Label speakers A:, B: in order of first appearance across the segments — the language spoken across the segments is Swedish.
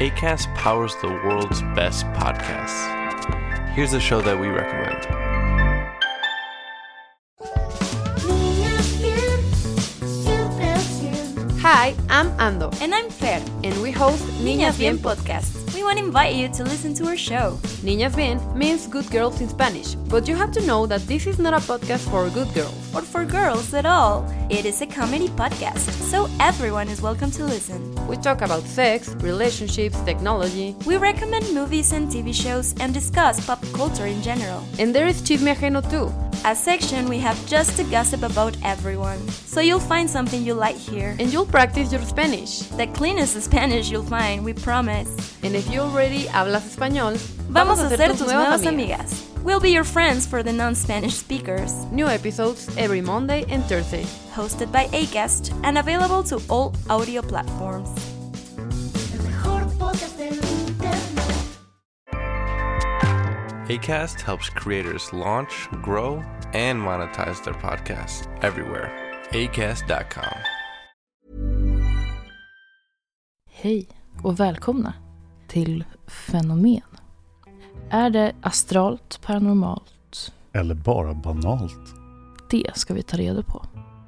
A: Acast powers the world's best podcasts. Here's a show that we recommend.
B: Hi, I'm Ando.
C: And I'm Fer.
B: And we host
C: Niñas Bien Podcast. We want to invite you to listen to our show.
B: Niñas Bien means good girls in Spanish, but you have to know that this is not a podcast for good girls.
C: Or for girls at all. It is a comedy podcast, so everyone is welcome to listen.
B: We talk about sex, relationships, technology.
C: We recommend movies and TV shows and discuss pop culture in general.
B: And there is Chisme Ajeno too.
C: A section we have just to gossip about everyone. So you'll find something you like here.
B: And you'll practice your Spanish.
C: The cleanest Spanish you'll find, we promise.
B: And if you already hablas español,
C: vamos a ser tus nuevas amigas. We'll be your friends for the non-Spanish speakers.
B: New episodes every Monday and Thursday.
C: Hosted by Acast and available to all audio platforms.
A: Acast helps creators launch, grow, and monetize their podcasts everywhere. Acast.com.
D: Hej och välkomna till Fenomen. Är det astralt, paranormalt?
E: Eller bara banalt?
D: Det ska vi ta reda på.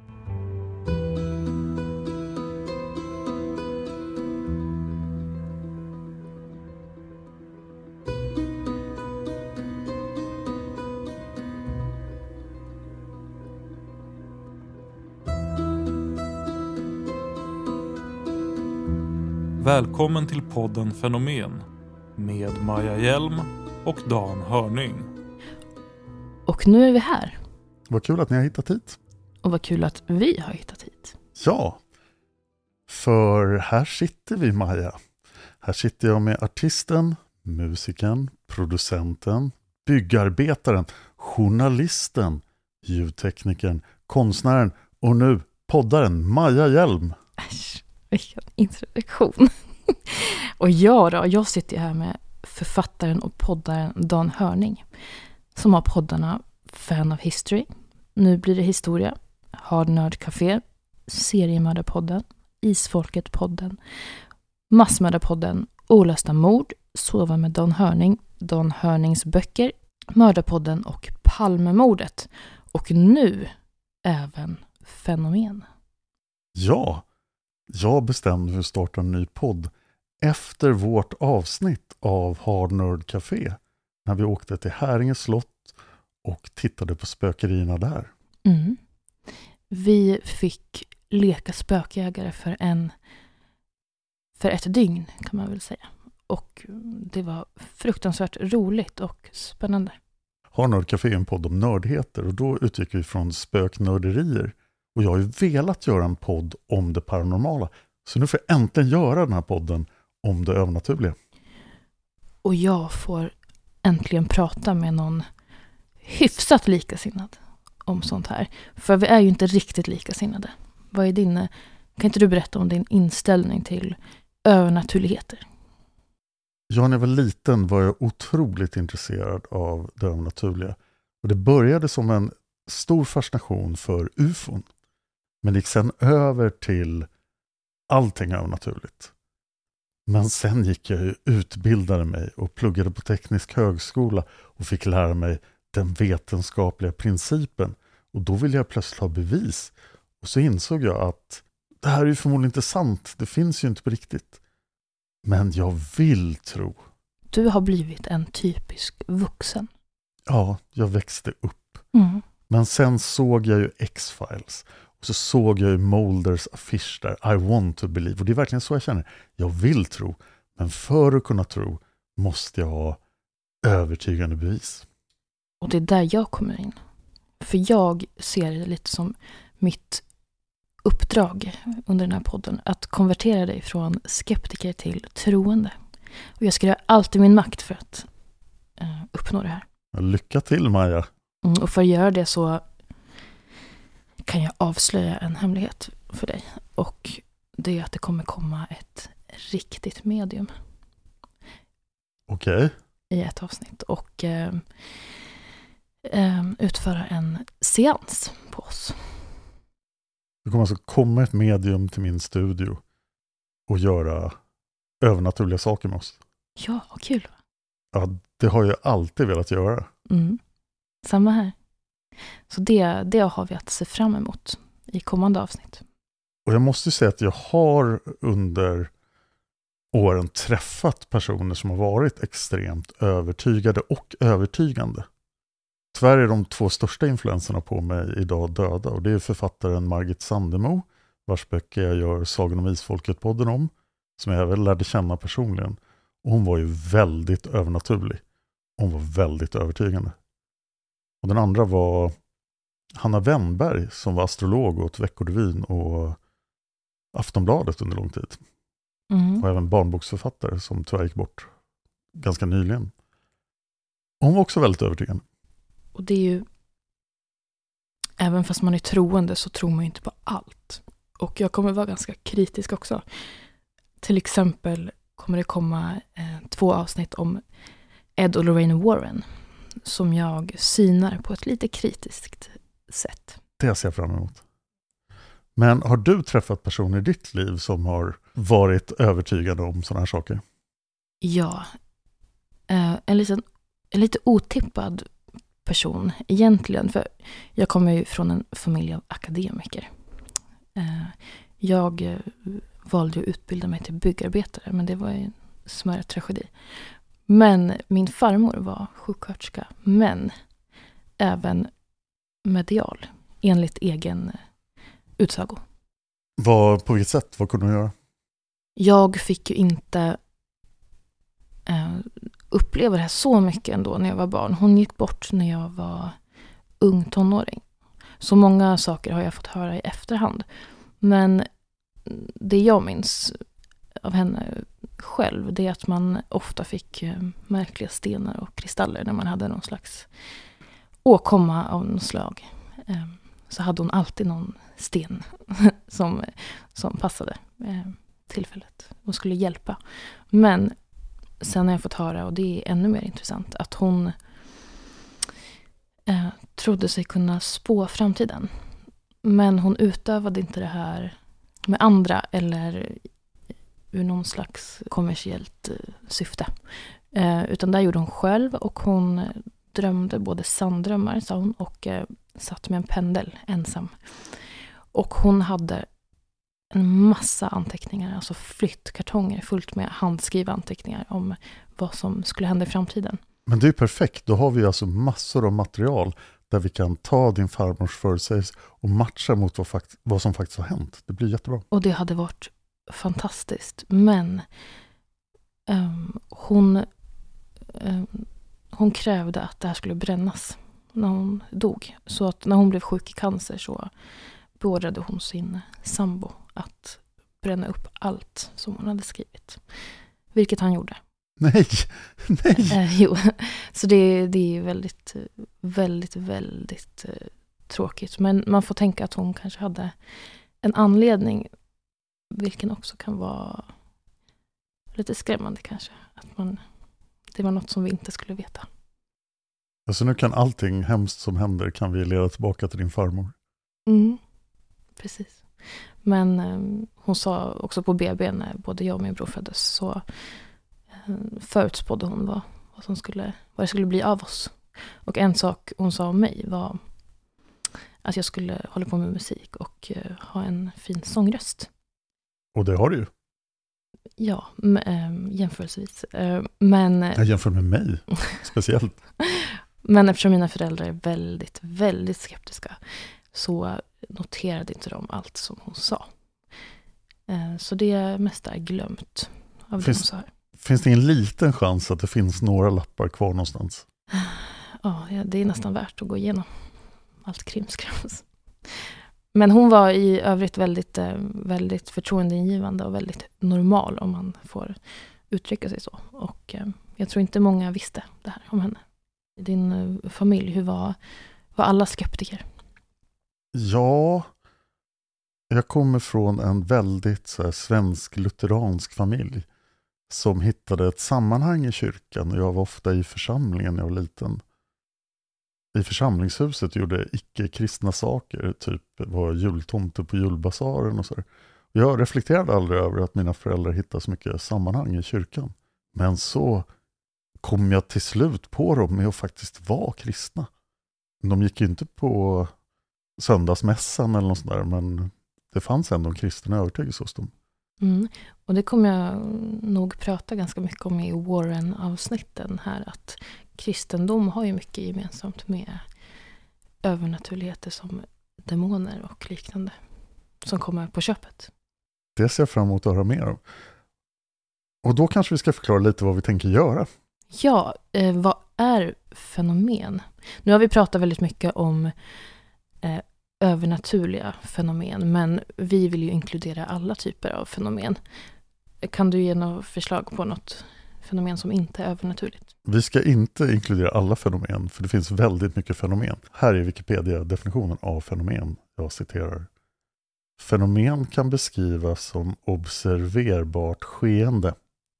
F: Välkommen till podden Fenomen med Maja Hjelm och Dan Hörning.
D: Och nu är vi här.
E: Vad kul att ni har hittat hit.
D: Och vad kul att vi har hittat hit.
E: Ja, för här sitter vi, Maja. Här sitter jag med artisten, musikern, producenten, byggarbetaren, journalisten, ljudteknikern, konstnären och nu poddaren Maja Hjelm.
D: Äsch, vilken introduktion. Och jag sitter här med författaren och poddaren Dan Hörning, som har poddarna Fan of History, Nu blir det historia, Hard Nerd Café, Seriemördarpodden, Isfolket-podden, Massmördarpodden, Olösta mord, Sova med Dan Hörning, Dan Hörnings böcker, Mördarpodden och Palmemordet. Och nu även Fenomen.
E: Ja, jag bestämde för att starta en ny podd efter vårt avsnitt av Hard Nerd Café. När vi åkte till Häringe slott och tittade på spökerierna där.
D: Mm. Vi fick leka spökjägare för ett dygn, kan man väl säga. Och det var fruktansvärt roligt och spännande.
E: Hard Nerd Café är en podd om nördheter och då utgick vi från spöknörderier. Och jag har ju velat göra en podd om det paranormala. Så nu får jag äntligen göra den här podden om det övernaturliga.
D: Och jag får äntligen prata med någon hyfsat likasinnad om sånt här. För vi är ju inte riktigt likasinnade. Vad är kan inte du berätta om din inställning till övernaturligheter?
E: Ja, när jag var liten var jag otroligt intresserad av det övernaturliga. Och det började som en stor fascination för UFOn. Men gick sen över till allting övernaturligt. Men sen gick jag ju, utbildade mig och pluggade på teknisk högskola och fick lära mig den vetenskapliga principen. Och då ville jag plötsligt ha bevis. Och så insåg jag att det här är ju förmodligen inte sant. Det finns ju inte på riktigt. Men jag vill tro.
D: Du har blivit en typisk vuxen.
E: Ja, jag växte upp.
D: Mm.
E: Men sen såg jag ju X-Files. Och så såg jag ju Mulders affisch där. I want to believe. Och det är verkligen så jag känner. Jag vill tro. Men för att kunna tro måste jag ha övertygande bevis.
D: Och det är där jag kommer in. För jag ser det lite som mitt uppdrag under den här podden. Att konvertera dig från skeptiker till troende. Och jag ska göra allt i min makt för att uppnå det här.
E: Lycka till, Maja.
D: Och för att göra det så kan jag avslöja en hemlighet för dig. Och det är att det kommer komma ett riktigt medium.
E: Okej.
D: I ett avsnitt. Och utföra en seans på oss.
E: Det kommer alltså komma ett medium till min studio och göra övernaturliga saker med oss.
D: Ja, vad kul.
E: Ja, det har jag alltid velat göra.
D: Samma här. Så det har vi att se fram emot i kommande avsnitt.
E: Och jag måste säga att jag har under åren träffat personer som har varit extremt övertygade och övertygande. Tyvärr är de 2 största influenserna på mig idag döda, och det är författaren Margit Sandemo, vars böcker jag gör Sagan om Isfolket-podden om, som jag även lärde känna personligen. Och hon var ju väldigt övernaturlig. Hon var väldigt övertygande. Och den andra var Hanna Wennberg, som var astrolog åt Veckorevyn och Aftonbladet under lång tid. Och även barnboksförfattare som tyvärr gick bort ganska nyligen. Hon var också väldigt övertygande.
D: Och det är ju, även fast man är troende så tror man ju inte på allt. Och jag kommer vara ganska kritisk också. Till exempel kommer det komma 2 avsnitt om Ed och Lorraine Warren, som jag synar på ett lite kritiskt sätt.
E: Det ser jag fram emot. Men har du träffat personer i ditt liv som har varit övertygade om sådana här saker?
D: Ja. En lite otippad person egentligen. För jag kommer ju från en familj av akademiker. Jag valde att utbilda mig till byggarbetare, men det var ju en smärre tragedi. Men min farmor var sjuksköterska, men även medial, enligt egen utsago.
E: På vilket sätt? Vad kunde du göra?
D: Jag fick ju inte uppleva det här så mycket ändå när jag var barn. Hon gick bort när jag var ung tonåring. Så många saker har jag fått höra i efterhand. Men det jag minns av henne själv, det är att man ofta fick märkliga stenar och kristaller när man hade någon slags åkomma av någon slag. Så hade hon alltid någon sten som passade tillfället och skulle hjälpa. Men sen har jag fått höra, och det är ännu mer intressant, att hon trodde sig kunna spå framtiden. Men hon utövade inte det här med andra eller ur någon slags kommersiellt syfte. Utan där gjorde hon själv, och hon drömde både sanddrömmar, sa hon, och satt med en pendel ensam. Och hon hade en massa anteckningar, alltså flyttkartonger fullt med handskrivna anteckningar om vad som skulle hända i framtiden.
E: Men det är perfekt, då har vi alltså massor av material där vi kan ta din farmors förutsägelse och matcha mot vad som faktiskt har hänt. Det blir jättebra.
D: Och det hade varit fantastiskt. Men hon krävde att det här skulle brännas när hon dog. Så att när hon blev sjuk i cancer så beordrade hon sin sambo att bränna upp allt som hon hade skrivit. Vilket han gjorde.
E: Nej!
D: Jo, så det är väldigt, väldigt, väldigt tråkigt. Men man får tänka att hon kanske hade en anledning, vilken också kan vara lite skrämmande kanske. Att det var något som vi inte skulle veta.
E: Alltså nu kan allting hemskt som händer kan vi leda tillbaka till din farmor.
D: Precis. Men hon sa också på BB när både jag och min bror föddes, så förutspådde hon vad det skulle bli av oss. Och en sak hon sa om mig var att jag skulle hålla på med musik och ha en fin sångröst.
E: Och det har du ju.
D: Ja, jämförelsevis. Men
E: jag jämför med mig, speciellt.
D: Men eftersom mina föräldrar är väldigt, väldigt skeptiska så noterade inte de allt som hon sa. Så det mesta är glömt av det hon sa här.
E: Finns det en liten chans att det finns några lappar kvar någonstans?
D: Ja, det är nästan värt att gå igenom allt krimskrams. Men hon var i övrigt väldigt, väldigt förtroendeingivande och väldigt normal, om man får uttrycka sig så. Och jag tror inte många visste det här om henne. I din familj, hur var alla skeptiker?
E: Ja, jag kommer från en väldigt svensk-lutheransk familj som hittade ett sammanhang i kyrkan, och jag var ofta i församlingen när jag var liten. I församlingshuset gjorde icke-kristna saker, typ var jultomte på julbasaren och så. Jag reflekterade aldrig över att mina föräldrar hittade så mycket sammanhang i kyrkan. Men så kom jag till slut på dem med att faktiskt vara kristna. De gick ju inte på söndagsmässan eller något sånt där, men det fanns ändå en kristen övertygelse hos dem.
D: Och det kommer jag nog prata ganska mycket om i Warren-avsnitten här, att kristendom har ju mycket gemensamt med övernaturligheter som demoner och liknande som kommer på köpet.
E: Det ser jag fram emot att höra mer om. Och då kanske vi ska förklara lite vad vi tänker göra.
D: Ja, vad är fenomen? Nu har vi pratat väldigt mycket om övernaturliga fenomen, men vi vill ju inkludera alla typer av fenomen. Kan du ge något förslag på något fenomen som inte är övernaturligt?
E: Vi ska inte inkludera alla fenomen, för det finns väldigt mycket fenomen. Här är Wikipedia-definitionen av fenomen. Jag citerar. Fenomen kan beskrivas som observerbart skeende.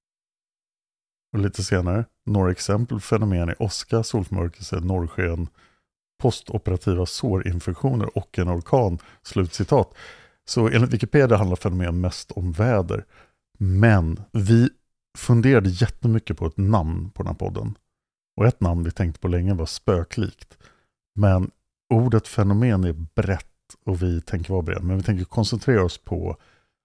E: Och lite senare, några exempel på fenomen är åska, solförmörkelse, norrsken, postoperativa sårinfektioner och en orkan. Slutcitat. Så enligt Wikipedia handlar fenomen mest om väder. Men vi funderade jättemycket på ett namn på den här podden. Och ett namn vi tänkte på länge var spöklikt. Men ordet fenomen är brett och vi tänker vara brett. Men vi tänker koncentrera oss på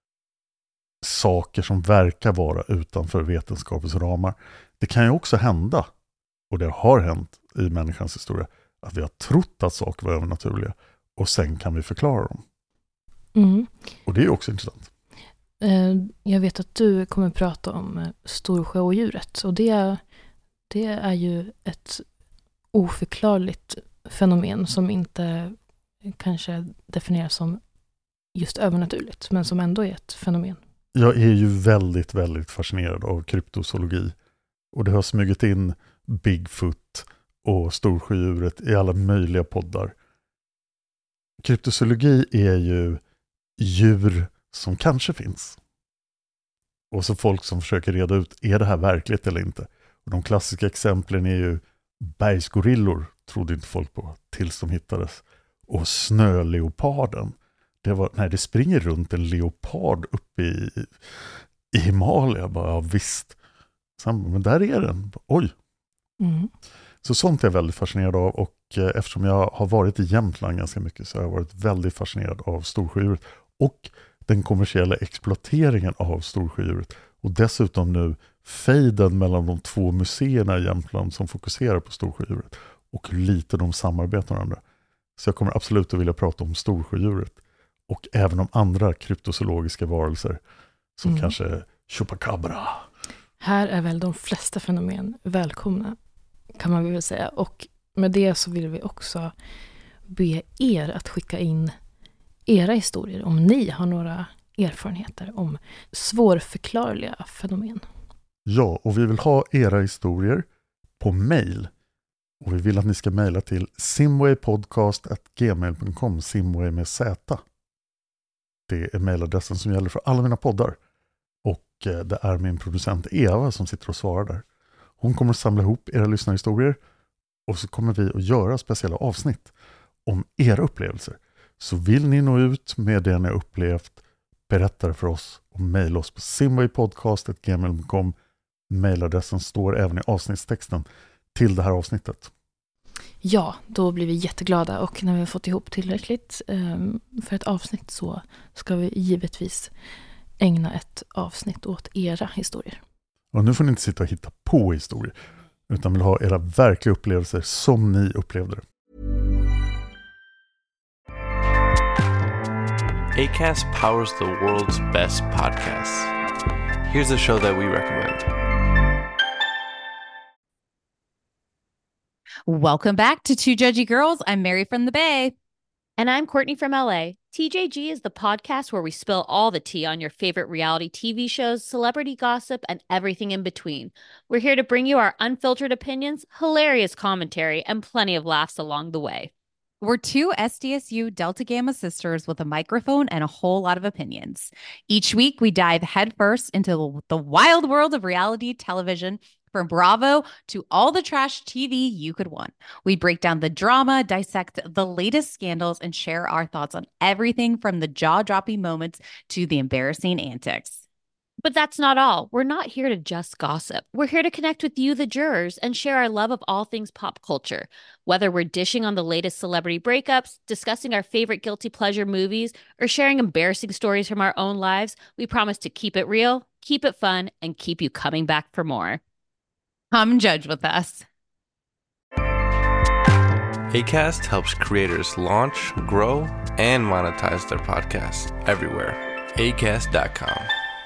E: saker som verkar vara utanför vetenskapens ramar. Det kan ju också hända, och det har hänt i människans historia, att vi har trott att saker var övernaturliga och sen kan vi förklara dem. Och det är också intressant.
D: Jag vet att du kommer prata om storsjöodjuret, och det är ju ett oförklarligt fenomen som inte kanske definieras som just övernaturligt, men som ändå är ett fenomen.
E: Jag är ju väldigt, väldigt fascinerad av kryptozoologi, och det har smugit in Bigfoot och storsjöodjuret i alla möjliga poddar. Kryptozoologi är ju djur som kanske finns. Och så folk som försöker reda ut, är det här verkligt eller inte? Och de klassiska exemplen är ju bergsgorillor, trodde inte folk på, tills de hittades. Och snöleoparden. Det springer runt en leopard uppe i Himalaya. Bara, ja, visst. Men där är den. Oj. Så sånt är jag väldigt fascinerad av, och eftersom jag har varit i Jämtland ganska mycket så har jag varit väldigt fascinerad av storsjöodjuret och den kommersiella exploateringen av storsjöodjuret, och dessutom nu fejden mellan de två museerna i Jämtland som fokuserar på storsjöodjuret och hur lite de samarbetar med varandra. Så jag kommer absolut att vilja prata om storsjöodjuret och även om andra kryptozoologiska varelser som kanske chupacabra.
D: Här är väl de flesta fenomen välkomna, kan man väl säga. Och med det så vill vi också be er att skicka in era historier om ni har några erfarenheter om svårförklarliga fenomen.
E: Ja, och vi vill ha era historier på mejl. Och vi vill att ni ska mejla till simwaypodcast@gmail.com, Simway med Z. Det är mejladressen som gäller för alla mina poddar. Och det är min producent Eva som sitter och svarar där. Hon kommer att samla ihop era lyssnarhistorier och så kommer vi att göra speciella avsnitt om era upplevelser. Så vill ni nå ut med det ni har upplevt, berätta det för oss och mejla oss på simwaypodcast@gmail.com. Mejladressen står även i avsnittstexten till det här avsnittet.
D: Ja, då blir vi jätteglada, och när vi har fått ihop tillräckligt för ett avsnitt så ska vi givetvis ägna ett avsnitt åt era historier.
E: Och nu får ni inte sitta och hitta på historier, utan vill ha era verkliga upplevelser som ni upplevde det.
A: Acast powers the world's best podcasts. Here's a show that we recommend.
G: Welcome back to Two Judgy Girls. I'm Mary from the Bay.
H: And I'm Courtney from LA. TJG is the podcast where we spill all the tea on your favorite reality TV shows, celebrity gossip, and everything in between. We're here to bring you our unfiltered opinions, hilarious commentary, and plenty of laughs along the way.
G: We're two SDSU Delta Gamma sisters with a microphone and a whole lot of opinions. Each week, we dive headfirst into the wild world of reality television, From Bravo to all the trash TV you could want. We break down the drama, dissect the latest scandals, and share our thoughts on everything from the jaw-dropping moments to the embarrassing antics.
H: But that's not all. We're not here to just gossip. We're here to connect with you, the jurors, and share our love of all things pop culture. Whether we're dishing on the latest celebrity breakups, discussing our favorite guilty pleasure movies, or sharing embarrassing stories from our own lives, we promise to keep it real, keep it fun, and keep you coming back for more.
G: Come judge with us.
A: Acast helps creators launch, grow, and monetize their podcasts everywhere. Acast.com.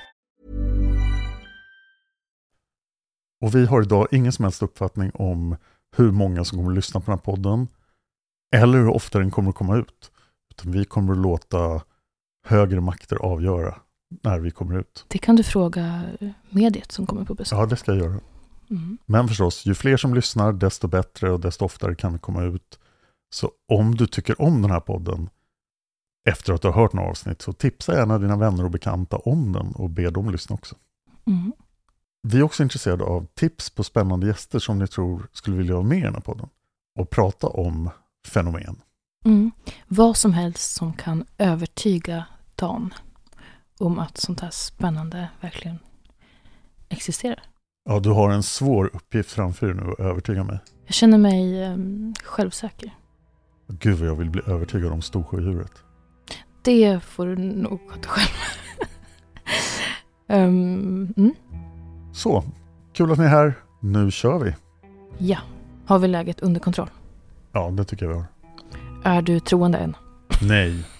E: Och vi har idag ingen som helst uppfattning om hur många som kommer att lyssna på den här podden eller hur ofta den kommer att komma ut. Utan vi kommer att låta högre makter avgöra när vi kommer ut.
D: Det kan du fråga mediet som kommer på besök.
E: Ja, det ska jag göra. Men förstås, ju fler som lyssnar desto bättre och desto oftare kan vi komma ut. Så om du tycker om den här podden efter att du har hört några avsnitt så tipsa gärna dina vänner och bekanta om den och be dem lyssna också. Vi är också intresserade av tips på spännande gäster som ni tror skulle vilja vara med i den här podden och prata om fenomen.
D: Vad som helst som kan övertyga Dan om att sånt här spännande verkligen existerar.
E: Ja, du har en svår uppgift framför dig nu att övertyga mig.
D: Jag känner mig självsäker.
E: Gud vad jag vill bli övertygad om Storsjödjuret.
D: Det får du nog sköta själv.
E: Så, kul att ni är här. Nu kör vi.
D: Ja, har vi läget under kontroll?
E: Ja, det tycker jag vi har.
D: Är du troende än?
E: Nej.